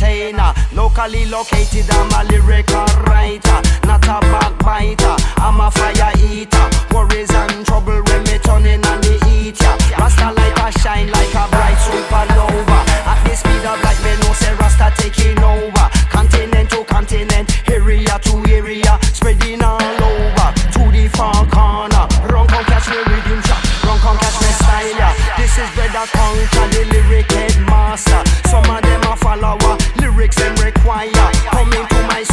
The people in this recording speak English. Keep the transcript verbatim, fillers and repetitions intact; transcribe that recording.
entertainer. Locally located, I'm a lyrical writer, not a backbiter. I'm a fire eater. Worries and trouble when me turning on the heat, yeah. Rasta light a shine like a bright supernova. At the speed of light, me know say Rasta taking over. Continent to continent, area to area, spreading all over to the far corner. Run come catch me rhythm shot, run come catch me style, yeah. This is Brother Conquer, the